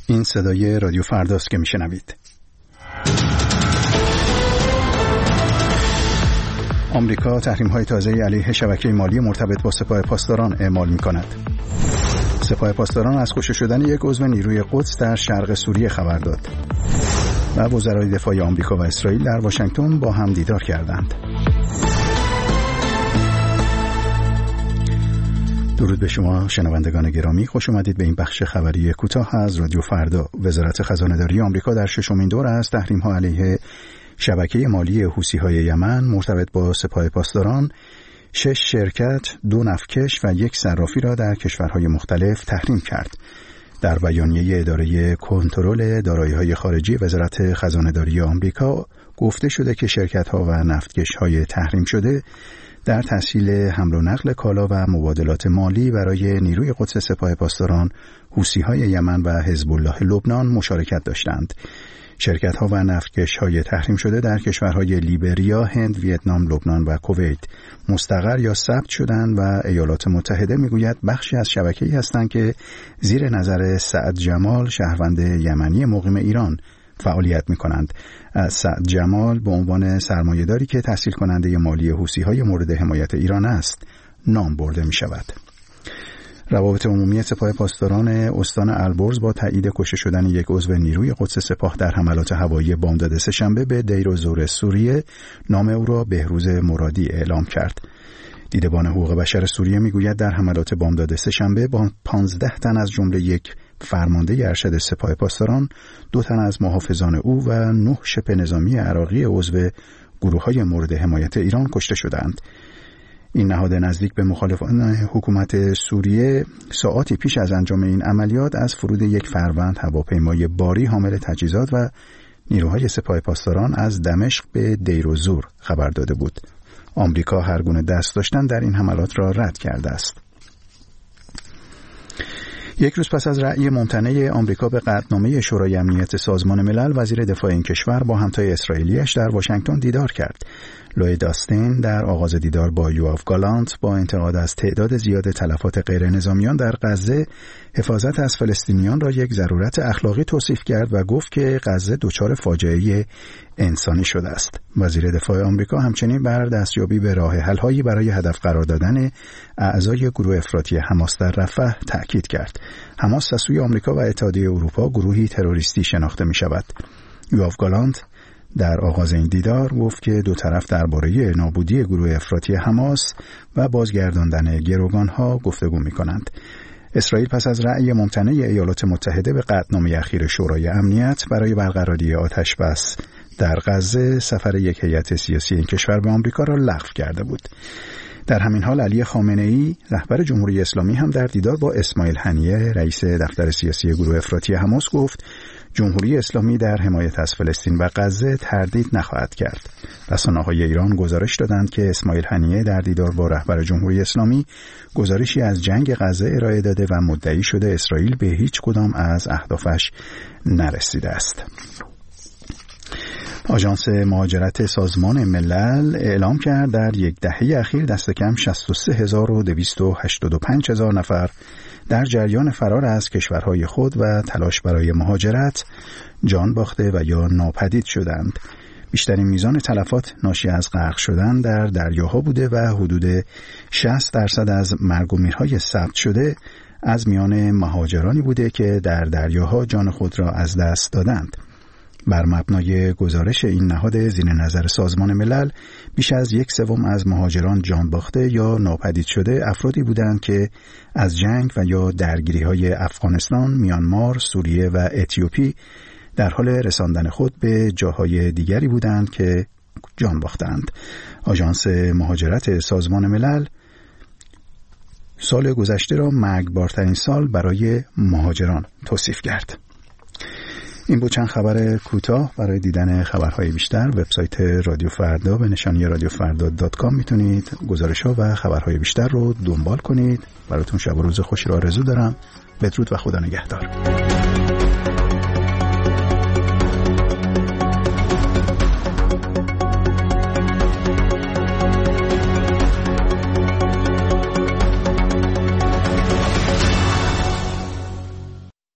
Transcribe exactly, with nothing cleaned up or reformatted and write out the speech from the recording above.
این صدای رادیو فرداست که میشنوید. آمریکا تحریم‌های تازه‌ای علیه شبکه مالی مرتبط با سپاه پاسداران اعمال می‌کند. سپاه پاسداران از کشته شدن یک عضو نیروی قدس در شرق سوریه خبر داد. و وزرای دفاع آمریکا و اسرائیل در واشنگتن با هم دیدار کردند. درود به شما شنوندگان گرامی، خوش آمدید به این بخش خبری کوتاه از رادیو فردا. وزارت خزانه‌داری آمریکا در ششمین دور از تحریم‌ها علیه شبکه مالی حوثی‌های یمن مرتبط با سپاه پاسداران شش شرکت، دو نفتکش و یک صرافی را در کشورهای مختلف تحریم کرد. در بیانیه اداره کنترل دارایی‌های خارجی وزارت خزانه‌داری آمریکا گفته شده که شرکت‌ها و نفتکش‌های تحریم شده در تسهیل حمل و نقل کالا و مبادلات مالی برای نیروی قدس سپاه پاسداران، حوثی‌های یمن و حزب الله لبنان مشارکت داشتند. شرکت‌ها و نفتکش‌های تحریم شده در کشورهای لیبریا، هند، ویتنام، لبنان و کویت مستقر یا ثبت شدند و ایالات متحده میگوید بخشی از شبکه‌ای هستند که زیر نظر سعد جمال، شهروند یمنی مقیم ایران، فعالیت می‌کنند. سعد جمال به عنوان سرمایه‌داری که تسهیل کننده مالی حوثی‌های مورد حمایت ایران است نام برده می‌شود. روابط عمومی سپاه پاسداران استان البرز با تایید کشته شدن یک عضو نیروی قدس سپاه در حملات هوایی بامداد سه‌شنبه به دیر الزور سوریه نام او را بهروز مرادی اعلام کرد. دیدبان حقوق بشر سوریه میگوید در حملات بامداد سه‌شنبه با پانزده تن از جمله یک فرمانده ارشد سپاه پاسداران، دو تن از محافظان او و نه شبه نظامی عراقی عضو گروه‌های مورد حمایت ایران کشته شدند. این نهاد نزدیک به مخالفان حکومت سوریه ساعاتی پیش از انجام این عملیات از فرود یک فروند هواپیمای باری حامل تجهیزات و نیروهای سپاه پاسداران از دمشق به دیر الزور خبر داده بود. آمریکا هر گونه دست داشتن در این حملات را رد کرده است. یک روز پس از رأی ممتنع آمریکا به قطعنامه شورای امنیت سازمان ملل، وزیر دفاع این کشور با همتای اسرائیلیش در واشنگتن دیدار کرد. لوید آستین در آغاز دیدار با یواف گالانت با انتقاد از تعداد زیاد تلفات غیر نظامیان در غزه، حفاظت از فلسطینیان را یک ضرورت اخلاقی توصیف کرد و گفت که غزه دچار فاجعه انسانی شده است. وزیر دفاع آمریکا همچنین بر دستیابی به راه حل‌هایی برای هدف قرار دادن اعضای گروه افراطی حماس در رفح تأکید کرد. حماس از سوی آمریکا و اتحادیه اروپا گروهی تروریستی شناخته می شود. یواف گالانت در آغاز این دیدار گفت که دو طرف درباره نابودی گروه افراطی حماس و بازگرداندن گروگان‌ها گفتگو می‌کنند. اسرائیل پس از رأی ممتنع ایالات متحده به قطعنامه اخیر شورای امنیت برای برقراری آتش بس در غزه، سفر یک هیئت سیاسی این کشور به آمریکا را لغو کرده بود. در همین حال علی خامنه‌ای رهبر جمهوری اسلامی هم در دیدار با اسماعیل هنیه رئیس دفتر سیاسی گروه افراطی حماس گفت جمهوری اسلامی در حمایت از فلسطین و غزه تردید نخواهد کرد. رسانه‌های ایران گزارش دادند که اسماعیل هنیه در دیدار با رهبر جمهوری اسلامی گزارشی از جنگ غزه ارائه داده و مدعی شده اسرائیل به هیچ کدام از اهدافش نرسیده است. آژانس مهاجرت سازمان ملل اعلام کرد در یک دهه اخیر دست کم شصت و سه هزار و دویست و هشتاد و پنج هزار نفر در جریان فرار از کشورهای خود و تلاش برای مهاجرت جان باخته و یا ناپدید شدند. بیشترین میزان تلفات ناشی از غرق شدن در دریاها بوده و حدود شصت درصد از مرگ و میرهای ثبت شده از میان مهاجرانی بوده که در دریاها جان خود را از دست دادند. بر مبنای گزارش این نهاد زیر نظر سازمان ملل، بیش از یک سوم از مهاجران جان باخته یا ناپدید شده افرادی بودند که از جنگ و یا درگیری‌های افغانستان، میانمار، سوریه و اتیوپی در حال رساندن خود به جاهای دیگری بودند که جان باختند. آژانس مهاجرت سازمان ملل سال گذشته را مرگبارترین سال برای مهاجران توصیف کرد. این بود چند خبر کوتاه. برای دیدن خبرهای بیشتر وبسایت رادیو فردا به نشانی رادیو فردا دات کام میتونید گزارش‌ها و خبرهای بیشتر رو دنبال کنید. براتون شب و روز خوشی رو آرزو دارم. بدرود و خدا نگهدار.